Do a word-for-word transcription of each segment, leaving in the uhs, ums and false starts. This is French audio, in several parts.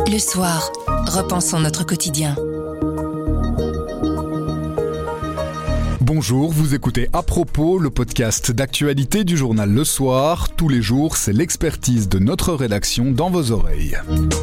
Le soir, repensons notre quotidien. Bonjour, vous écoutez À propos, le podcast d'actualité du journal Le Soir. Tous les jours, c'est l'expertise de notre rédaction dans vos oreilles.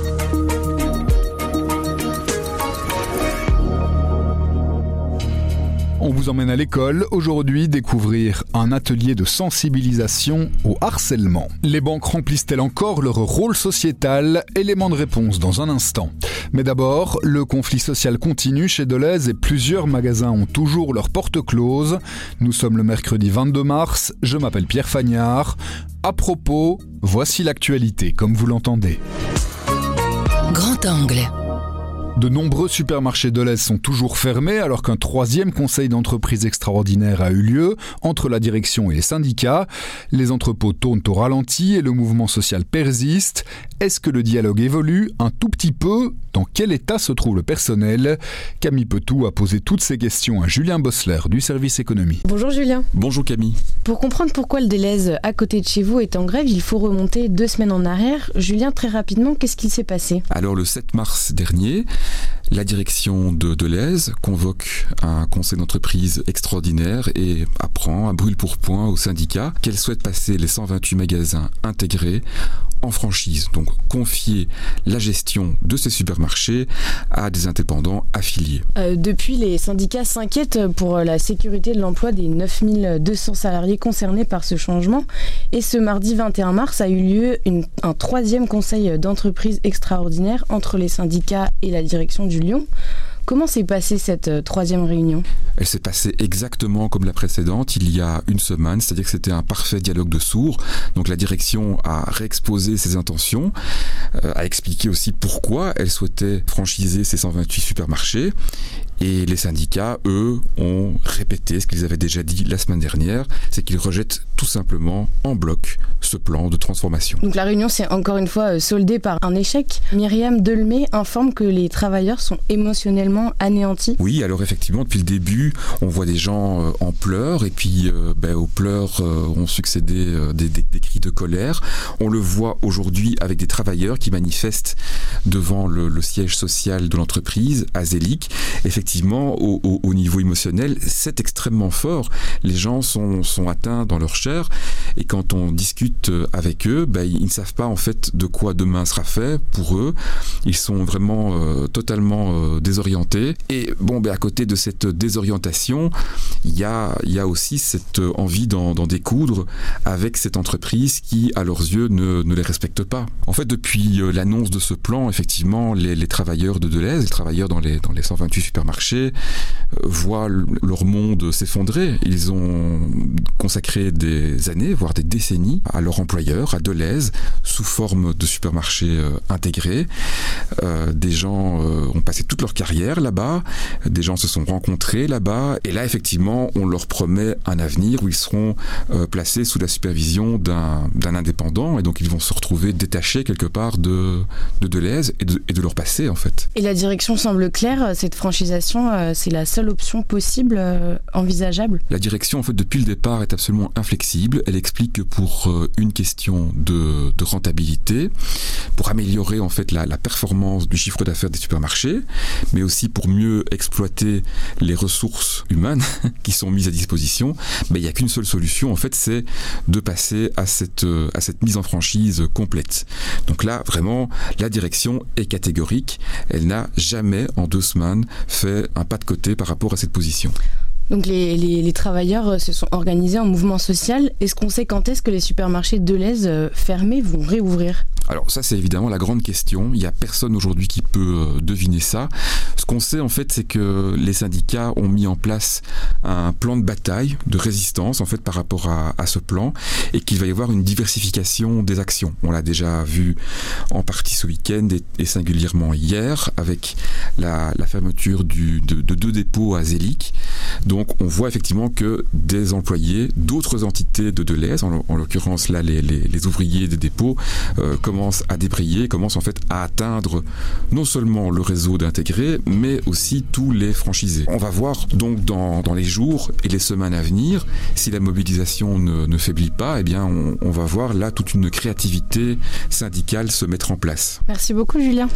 On vous emmène à l'école, aujourd'hui découvrir un atelier de sensibilisation au harcèlement. Les banques remplissent-elles encore leur rôle sociétal? Élément de réponse dans un instant. Mais d'abord, le conflit social continue chez Deleuze et plusieurs magasins ont toujours leurs portes closes. Nous sommes le mercredi vingt-deux mars, je m'appelle Pierre Fagnard. À propos, voici l'actualité comme vous l'entendez. Grand angle. De nombreux supermarchés Deleuze sont toujours fermés alors qu'un troisième conseil d'entreprise extraordinaire a eu lieu entre la direction et les syndicats. Les entrepôts tournent au ralenti et le mouvement social persiste. Est-ce que le dialogue évolue un tout petit peu? Dans quel état se trouve le personnel? Camille Petou a posé toutes ces questions à Julien Bossler du service économie. Bonjour Julien. Bonjour Camille. Pour comprendre pourquoi le Deleuze à côté de chez vous est en grève, il faut remonter deux semaines en arrière. Julien, très rapidement, qu'est-ce qui s'est passé? Alors le sept mars dernier, la direction de Deleuze convoque un conseil d'entreprise extraordinaire et apprend à brûle-pourpoint au syndicat qu'elle souhaite passer les cent vingt-huit magasins intégrés en franchise, donc confier la gestion de ces supermarchés à des indépendants affiliés. Euh, depuis, les syndicats s'inquiètent pour la sécurité de l'emploi des neuf mille deux cents salariés concernés par ce changement. Et ce mardi vingt et un mars a eu lieu une, un troisième conseil d'entreprise extraordinaire entre les syndicats et la direction du Lyon. Comment s'est passée cette euh, troisième réunion? Elle s'est passée exactement comme la précédente, il y a une semaine, c'est-à-dire que c'était un parfait dialogue de sourds. Donc la direction a réexposé ses intentions, euh, a expliqué aussi pourquoi elle souhaitait franchiser ces cent vingt-huit supermarchés. Et les syndicats, eux, ont répété ce qu'ils avaient déjà dit la semaine dernière, c'est qu'ils rejettent tout simplement en bloc ce plan de transformation. Donc la réunion s'est encore une fois soldée par un échec. Myriam Delmé informe que les travailleurs sont émotionnellement anéantis. Oui, alors effectivement, depuis le début, on voit des gens en pleurs, et puis euh, ben, aux pleurs euh, ont succédé euh, des, des, des cris de colère. On le voit aujourd'hui avec des travailleurs qui manifestent devant le, le siège social de l'entreprise, à Zélic. Effectivement, Effectivement, au, au, au niveau émotionnel, c'est extrêmement fort. Les gens sont, sont atteints dans leur chair et quand on discute avec eux, ben, ils ne savent pas en fait de quoi demain sera fait pour eux. Ils sont vraiment euh, totalement euh, désorientés. Et bon, ben, à côté de cette désorientation, il y a, il y a aussi cette envie d'en, d'en découdre avec cette entreprise qui, à leurs yeux, ne, ne les respecte pas. En fait, depuis euh, l'annonce de ce plan, effectivement, les, les travailleurs de Deleuze, les travailleurs dans les, dans les cent vingt-huit supermarchés, voient leur monde s'effondrer. Ils ont consacré des années, voire des décennies, à leur employeur, à Deleuze, sous forme de supermarchés euh, intégrés. Euh, des gens euh, ont passé toute leur carrière là-bas, des gens se sont rencontrés là-bas, et là, effectivement, on leur promet un avenir où ils seront euh, placés sous la supervision d'un, d'un indépendant, et donc ils vont se retrouver détachés quelque part de, de Deleuze et de, et de leur passé, en fait. Et la direction semble claire, cette franchisation, c'est la seule option possible, euh, envisageable? La direction, en fait, depuis le départ, est absolument inflexible. Elle explique que pour euh, une question de, de rentabilité, pour améliorer en fait la, la performance du chiffre d'affaires des supermarchés, mais aussi pour mieux exploiter les ressources humaines qui sont mises à disposition, ben, il n'y a qu'une seule solution, en fait, c'est de passer à cette, euh, à cette mise en franchise complète. Donc là, vraiment, la direction est catégorique. Elle n'a jamais, en deux semaines, fait un pas de côté par rapport à cette position. Donc les, les, les travailleurs se sont organisés en mouvement social. Est-ce qu'on sait quand est-ce que les supermarchés Deleuze fermés vont réouvrir? Alors ça, c'est évidemment la grande question. Il n'y a personne aujourd'hui qui peut euh, deviner ça. Ce qu'on sait en fait, c'est que les syndicats ont mis en place un plan de bataille, de résistance en fait par rapport à, à ce plan, et qu'il va y avoir une diversification des actions. On l'a déjà vu en partie ce week-end et, et singulièrement hier avec la, la fermeture du, de, de deux dépôts à Zélic. Donc on voit effectivement que des employés d'autres entités de Deleuze, en, en l'occurrence là les, les, les ouvriers des dépôts, euh, commencent à débrayer, commencent en fait à atteindre non seulement le réseau d'intégrés, mais aussi tous les franchisés. On va voir donc dans, dans les jours et les semaines à venir, si la mobilisation ne, ne faiblit pas, eh bien on, on va voir là toute une créativité syndicale se mettre en place. Merci beaucoup Julien.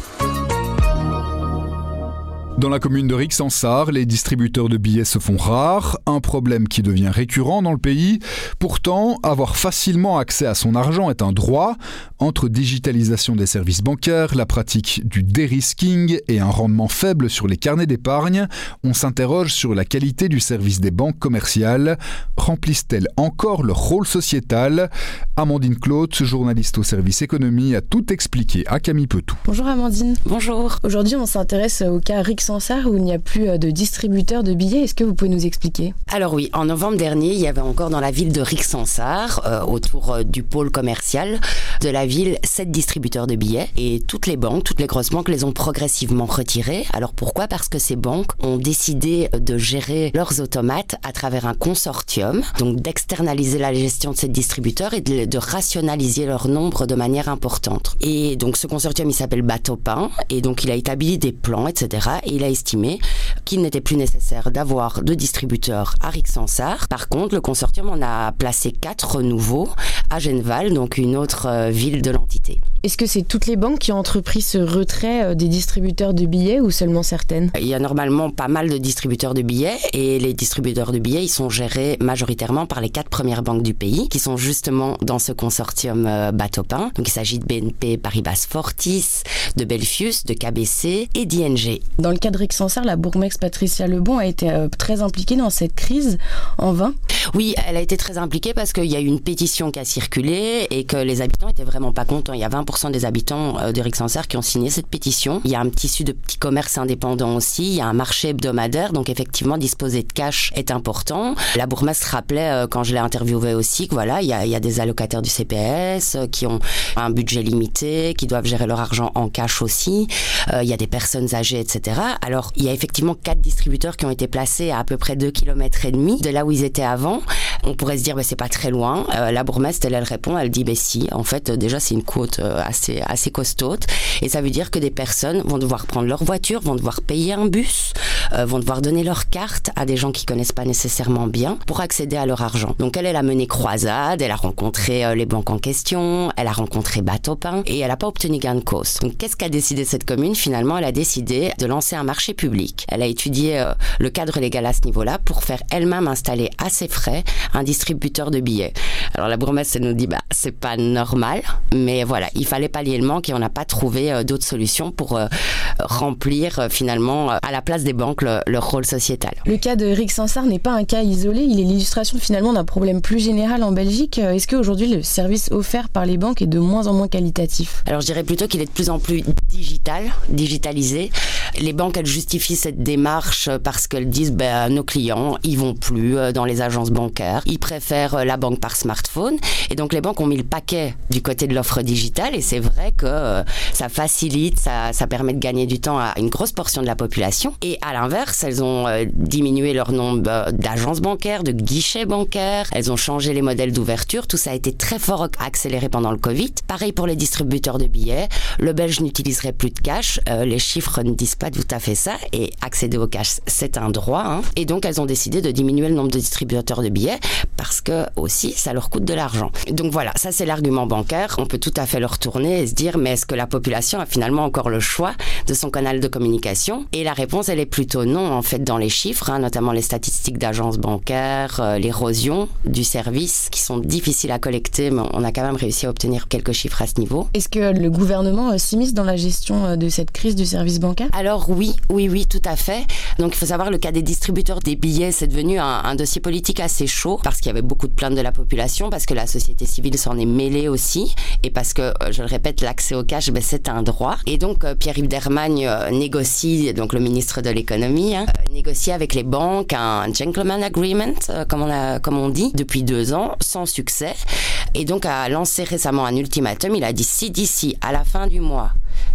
Dans la commune de Rixensart, les distributeurs de billets se font rares, un problème qui devient récurrent dans le pays. Pourtant, avoir facilement accès à son argent est un droit. Entre digitalisation des services bancaires, la pratique du dérisking et un rendement faible sur les carnets d'épargne, on s'interroge sur la qualité du service des banques commerciales. Remplissent-elles encore leur rôle sociétal ? Amandine Claude, journaliste au service économie, a tout expliqué à Camille Petou. Bonjour Amandine. Bonjour. Aujourd'hui, on s'intéresse au cas Rixensart où il n'y a plus de distributeurs de billets. Est-ce que vous pouvez nous expliquer ? Alors oui, en novembre dernier, il y avait encore dans la ville de Rixensart, euh, autour euh, du pôle commercial de la ville, sept distributeurs de billets. Et toutes les banques, toutes les grosses banques les ont progressivement retirés. Alors pourquoi ? Parce que ces banques ont décidé de gérer leurs automates à travers un consortium, donc d'externaliser la gestion de ces distributeurs et de, de rationaliser leur nombre de manière importante. Et donc ce consortium, il s'appelle Batopin, et donc il a établi des plans, et cetera. Et il a estimé qu'il n'était plus nécessaire d'avoir de distributeurs à Rixensart. Par contre, le consortium en a placé quatre nouveaux à Genneval, donc une autre euh, ville de l'entité. Est-ce que c'est toutes les banques qui ont entrepris ce retrait des distributeurs de billets ou seulement certaines ? Il y a normalement pas mal de distributeurs de billets et les distributeurs de billets, ils sont gérés majoritairement par les quatre premières banques du pays qui sont justement dans ce consortium euh, Batopin. Donc il s'agit de B N P Paribas Fortis, de Belfius, de K B C et d'I N G. Dans le cas de Rixensart, la bourgmestre Patricia Lebon a été euh, très impliquée dans cette crise en vain. Oui, elle a été très impliquée parce qu'il y a eu une pétition qui a circulé et que les habitants étaient vraiment pas contents. Il y a vingt pour cent des habitants de Rixensart qui ont signé cette pétition. Il y a un tissu de petits commerces indépendants aussi. Il y a un marché hebdomadaire. Donc effectivement, disposer de cash est important. La bourgmestre rappelait, euh, quand je l'ai interviewée aussi, que voilà, il y a, il y a des allocataires du C P S euh, qui ont un budget limité, qui doivent gérer leur argent en cash aussi. Euh, il y a des personnes âgées, et cetera. Alors, il y a effectivement quatre distributeurs qui ont été placés à à peu près deux kilomètres et demi de là où ils étaient avant. On pourrait se dire, bah, c'est pas très loin. Euh, la bourgmestre, elle, elle répond, elle dit, bah, si, en fait, déjà, c'est une côte euh, assez, assez costaud. Et ça veut dire que des personnes vont devoir prendre leur voiture, vont devoir payer un bus, euh, vont devoir donner leur carte à des gens qui connaissent pas nécessairement bien pour accéder à leur argent. Donc, elle, elle a mené croisade, elle a rencontré euh, les banques en question, elle a rencontré Batopin et elle a pas obtenu gain de cause. Donc, qu'est-ce qu'a décidé cette commune ? Finalement, elle a décidé de lancer un marché public. Elle a étudié euh, le cadre légal à ce niveau-là pour faire elle-même installer à ses frais un distributeur de billets. Alors la bourgmestre nous dit bah c'est pas normal, mais voilà, il fallait pallier le manque et on n'a pas trouvé euh, d'autres solutions pour euh, remplir euh, finalement euh, à la place des banques le, leur rôle sociétal. Le cas de Rixensart n'est pas un cas isolé, il est l'illustration finalement d'un problème plus général en Belgique. Est-ce qu'aujourd'hui le service offert par les banques est de moins en moins qualitatif ? Alors je dirais plutôt qu'il est de plus en plus digital, digitalisé. Les banques elles justifient cette démarche parce qu'elles disent ben, nos clients ils vont plus dans les agences bancaires, ils préfèrent la banque par smartphone et donc les banques ont mis le paquet du côté de l'offre digitale et c'est vrai que euh, ça facilite, ça, ça permet de gagner du temps à une grosse portion de la population et à l'inverse elles ont euh, diminué leur nombre euh, d'agences bancaires, de guichets bancaires, elles ont changé les modèles d'ouverture, tout ça a été très fort accéléré pendant le Covid. Pareil pour les distributeurs de billets, le Belge n'utiliserait plus de cash, euh, les chiffres ne disent pas tout à fait ça et accéder au cash c'est un droit hein. Et donc elles ont décidé de diminuer le nombre de distributeurs de billets parce que aussi ça leur coûte de l'argent. Donc voilà, ça c'est l'argument bancaire. On peut tout à fait le retourner et se dire mais est-ce que la population a finalement encore le choix de son canal de communication ? Et la réponse elle est plutôt non en fait dans les chiffres, hein, notamment les statistiques d'agences bancaires, euh, l'érosion du service qui sont difficiles à collecter mais on a quand même réussi à obtenir quelques chiffres à ce niveau. Est-ce que le gouvernement euh, s'immisce dans la gestion euh, de cette crise du service bancaire ? Alors oui, oui, oui, tout à fait. Donc il faut savoir le cas des distributeurs des billets c'est devenu un, un dossier politique assez chaud parce qu'il y avait beaucoup de plaintes de la population, parce que la société civile s'en est mêlée aussi et parce que, je le répète, l'accès au cash, ben, c'est un droit. Et donc Pierre-Yves Dermagne euh, négocie, donc le ministre de l'économie, hein, euh, négocie avec les banques un gentleman agreement, euh, comme, on a, comme on dit, depuis deux ans, sans succès. Et donc a lancé récemment un ultimatum, il a dit si d'ici à la fin du mois,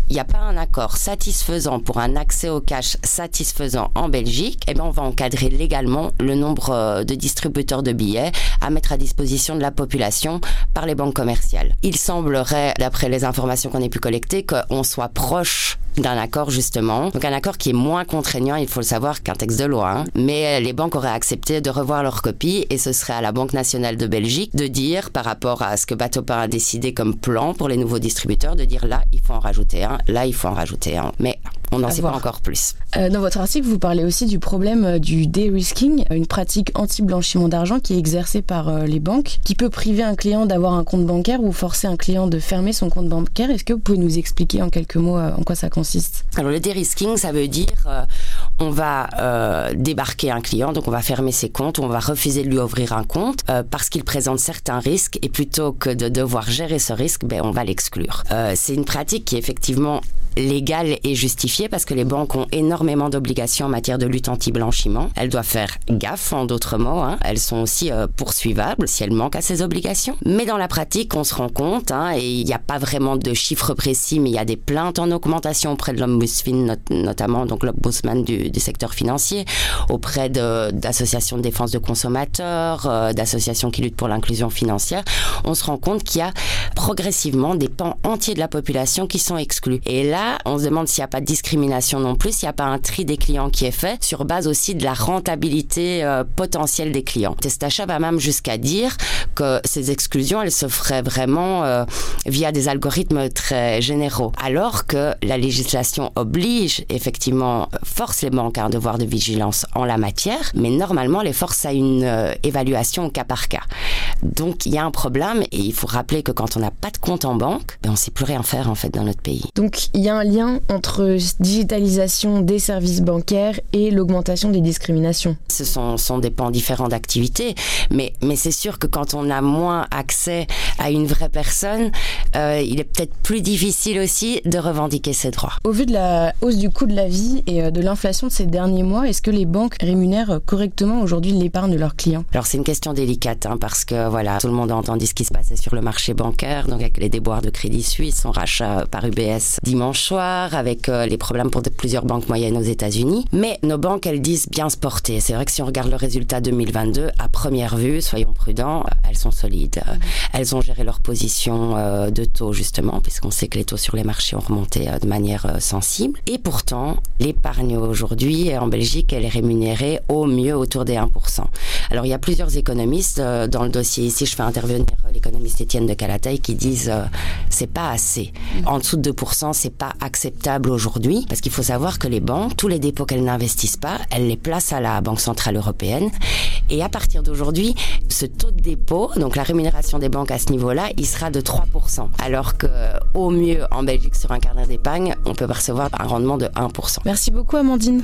il n'y a pas un accord satisfaisant pour un accès au cash satisfaisant en Belgique, eh bien on va encadrer légalement le nombre de distributeurs de billets à mettre à disposition de la population par les banques commerciales. Il semblerait, d'après les informations qu'on ait pu collecter, qu'on soit proche d'un accord justement, donc un accord qui est moins contraignant, il faut le savoir, qu'un texte de loi, hein. Mais les banques auraient accepté de revoir leur copie et ce serait à la Banque nationale de Belgique de dire, par rapport à ce que Batopin a décidé comme plan pour les nouveaux distributeurs, de dire là il faut en rajouter un, là il faut en rajouter un, mais on n'en sait pas encore plus. Euh, dans votre article, vous parlez aussi du problème du de-risking, une pratique anti-blanchiment d'argent qui est exercée par euh, les banques, qui peut priver un client d'avoir un compte bancaire ou forcer un client de fermer son compte bancaire. Est-ce que vous pouvez nous expliquer en quelques mots euh, en quoi ça consiste ? Alors le de-risking, ça veut dire euh, on va euh, débarquer un client, donc on va fermer ses comptes, on va refuser de lui ouvrir un compte euh, parce qu'il présente certains risques et plutôt que de devoir gérer ce risque, ben, on va l'exclure. Euh, c'est une pratique qui est effectivement légale et justifiée parce que les banques ont énormément d'obligations en matière de lutte anti-blanchiment. Elles doivent faire gaffe, en d'autres mots. Hein. Elles sont aussi euh, poursuivables si elles manquent à ces obligations. Mais dans la pratique, on se rend compte, hein, et il n'y a pas vraiment de chiffres précis, mais il y a des plaintes en augmentation auprès de l'Ombudsman, not- notamment donc l'Ombudsman du, du secteur financier, auprès de, d'associations de défense de consommateurs, euh, d'associations qui luttent pour l'inclusion financière. On se rend compte qu'il y a progressivement des pans entiers de la population qui sont exclus. Et là, on se demande s'il n'y a pas de discrimination non plus, s'il n'y a pas un tri des clients qui est fait sur base aussi de la rentabilité euh, potentielle des clients. Testacha va même jusqu'à dire que ces exclusions, elles se feraient vraiment euh, via des algorithmes très généraux, alors que la législation oblige, effectivement, force les banques à un devoir de vigilance en la matière, mais normalement les force à une euh, évaluation au cas par cas. Donc il y a un problème et il faut rappeler que quand on n'a pas de compte en banque, ben, on ne sait plus rien faire en fait dans notre pays. Donc il y a un lien entre digitalisation des services bancaires et l'augmentation des discriminations. Ce sont, sont des pans différents d'activités, mais, mais c'est sûr que quand on a moins accès à une vraie personne, euh, il est peut-être plus difficile aussi de revendiquer ses droits. Au vu de la hausse du coût de la vie et de l'inflation de ces derniers mois, est-ce que les banques rémunèrent correctement aujourd'hui l'épargne de leurs clients ? Alors c'est une question délicate, hein, parce que voilà, tout le monde a entendu ce qui se passait sur le marché bancaire, donc avec les déboires de Crédit Suisse, son rachat par U B S dimanche soir, avec euh, les problèmes pour de, plusieurs banques moyennes aux États-Unis. Mais nos banques, elles disent bien se porter. C'est vrai que si on regarde le résultat deux mille vingt-deux, à première vue, soyons prudents, elles sont solides. Mmh. Elles ont géré leur position euh, de taux, justement, puisqu'on sait que les taux sur les marchés ont remonté euh, de manière euh, sensible. Et pourtant, l'épargne aujourd'hui, en Belgique, elle est rémunérée au mieux autour des un pour cent. Alors, il y a plusieurs économistes. Euh, dans le dossier ici, je fais intervenir euh, l'économiste Étienne de Calataï qui disent euh, c'est pas assez. Mmh. En dessous de deux pour cent, c'est pas acceptable aujourd'hui, parce qu'il faut savoir que les banques, tous les dépôts qu'elles n'investissent pas, elles les placent à la Banque Centrale Européenne. Et à partir d'aujourd'hui, ce taux de dépôt, donc la rémunération des banques à ce niveau-là, il sera de trois pour cent. Alors qu'au mieux, en Belgique, sur un carnet d'épargne, on peut percevoir un rendement de un pour cent. Merci beaucoup, Amandine.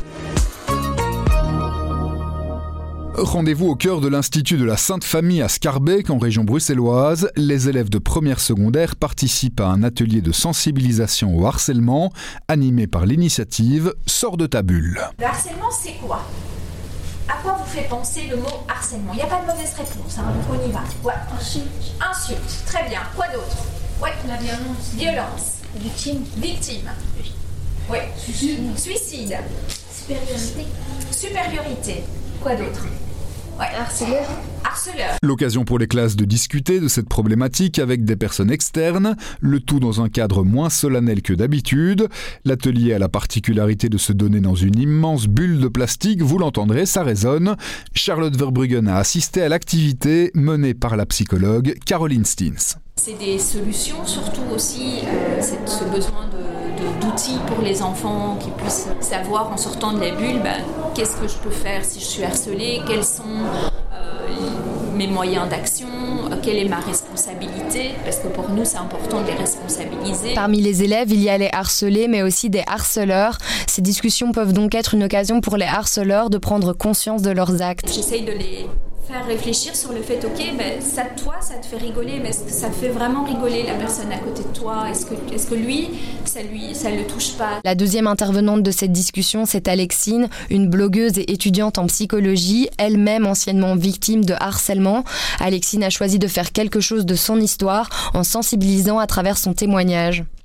Rendez-vous au cœur de l'Institut de la Sainte Famille à Schaerbeek, en région bruxelloise. Les élèves de première secondaire participent à un atelier de sensibilisation au harcèlement, animé par l'initiative Sors de ta bulle. Le harcèlement, c'est quoi ? À quoi vous fait penser le mot harcèlement ? Il n'y a pas de mauvaise réponse, hein, donc on y va. Ouais. Insulte. Insulte, très bien. Quoi d'autre ? Ouais. La violence. Violence. Victime. Victime. Oui. Oui. Suicide. Suicide. Supériorité. Supériorité. Quoi d'autre ? Ouais. Harceleur. Harceleur. L'occasion pour les classes de discuter de cette problématique avec des personnes externes, le tout dans un cadre moins solennel que d'habitude. L'atelier a la particularité de se donner dans une immense bulle de plastique, vous l'entendrez, ça résonne. Charlotte Verbruggen a assisté à l'activité menée par la psychologue Caroline Steens. C'est des solutions, surtout aussi euh, c'est ce besoin de, de, d'outils pour les enfants qui puissent savoir en sortant de la bulle, ben, qu'est-ce que je peux faire si je suis harcelée, quels sont euh, mes moyens d'action, quelle est ma responsabilité, parce que pour nous c'est important de les responsabiliser. Parmi les élèves, il y a les harcelés mais aussi des harceleurs. Ces discussions peuvent donc être une occasion pour les harceleurs de prendre conscience de leurs actes. J'essaye de les faire réfléchir sur le fait, ok, ben, ça, toi, ça te fait rigoler, mais est-ce que ça fait vraiment rigoler la personne à côté de toi ? Est-ce que, est-ce que lui, ça lui, ça le touche pas ? La deuxième intervenante de cette discussion, c'est Alexine, une blogueuse et étudiante en psychologie, elle-même anciennement victime de harcèlement. Alexine a choisi de faire quelque chose de son histoire en sensibilisant à travers son témoignage.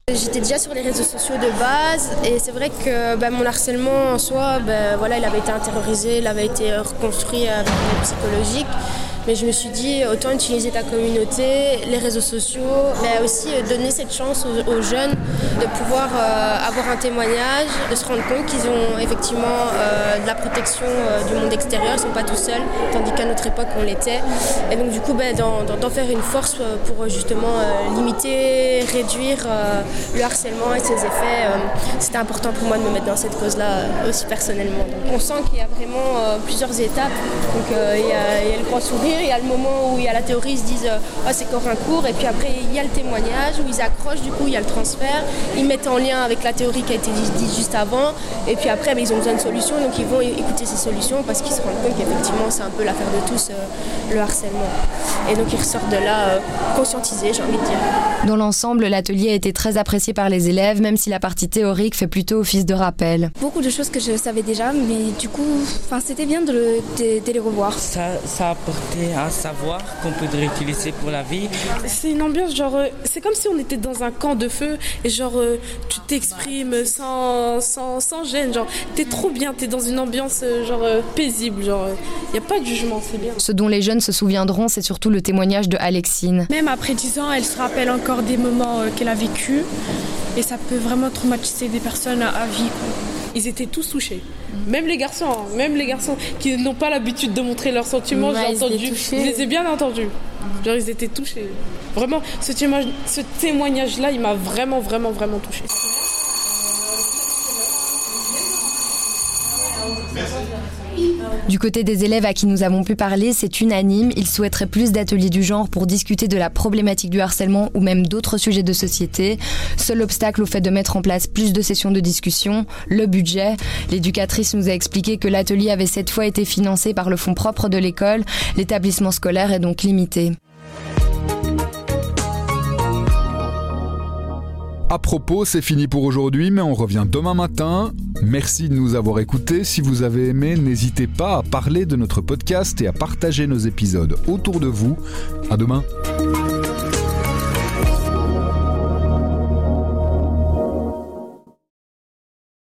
J'étais déjà sur les réseaux sociaux de base et c'est vrai que bah, mon harcèlement en soi, bah, voilà, il avait été intériorisé, il avait été reconstruit avec l'aide psychologique. Mais je me suis dit, autant utiliser ta communauté, les réseaux sociaux, mais aussi donner cette chance aux, aux jeunes de pouvoir euh, avoir un témoignage, de se rendre compte qu'ils ont effectivement euh, de la protection euh, du monde extérieur, ils ne sont pas tout seuls, tandis qu'à notre époque on l'était. Et donc du coup, ben, d'en, d'en faire une force pour justement euh, limiter, réduire euh, le harcèlement et ses effets, euh, c'était important pour moi de me mettre dans cette cause-là euh, aussi personnellement. Donc, on sent qu'il y a vraiment euh, plusieurs étapes, donc euh, il y a, il y a le grand sourire. Il y a le moment où il y a la théorie, ils se disent oh, c'est encore un cours, et puis après il y a le témoignage où ils accrochent, du coup il y a le transfert, ils mettent en lien avec la théorie qui a été dite juste avant, et puis après ben, ils ont besoin de solutions, donc ils vont écouter ces solutions parce qu'ils se rendent compte qu'effectivement c'est un peu l'affaire de tous, euh, le harcèlement. Et donc ils ressortent de là euh, conscientisés, j'ai envie de dire. Dans l'ensemble, l'atelier a été très apprécié par les élèves, même si la partie théorique fait plutôt office de rappel. Beaucoup de choses que je savais déjà, mais du coup, c'était bien de, le, de, de les revoir. Ça, ça a apporté un savoir qu'on peut réutiliser pour la vie. C'est une ambiance genre, euh, c'est comme si on était dans un camp de feu et genre euh, tu t'exprimes sans, sans, sans gêne, genre t'es trop bien, t'es dans une ambiance euh, genre euh, paisible, genre il euh, n'y a pas de jugement, c'est bien. Ce dont les jeunes se souviendront, c'est surtout le témoignage de Alexine. Même après dix ans, elle se rappelle encore des moments euh, qu'elle a vécu et ça peut vraiment traumatiser des personnes à, à vie, quoi. Ils étaient tous touchés. Même les garçons, hein, même les garçons qui n'ont pas l'habitude de montrer leurs sentiments, ouais, j'ai entendu, je les ai bien entendus. Genre ils étaient touchés. Vraiment, ce témoignage, ce témoignage-là, il m'a vraiment, vraiment, vraiment touchée. Du côté des élèves à qui nous avons pu parler, c'est unanime. Ils souhaiteraient plus d'ateliers du genre pour discuter de la problématique du harcèlement ou même d'autres sujets de société. Seul obstacle au fait de mettre en place plus de sessions de discussion, le budget. L'éducatrice nous a expliqué que l'atelier avait cette fois été financé par le fonds propre de l'école. L'établissement scolaire est donc limité. À propos, c'est fini pour aujourd'hui, mais on revient demain matin. Merci de nous avoir écoutés. Si vous avez aimé, n'hésitez pas à parler de notre podcast et à partager nos épisodes autour de vous. À demain.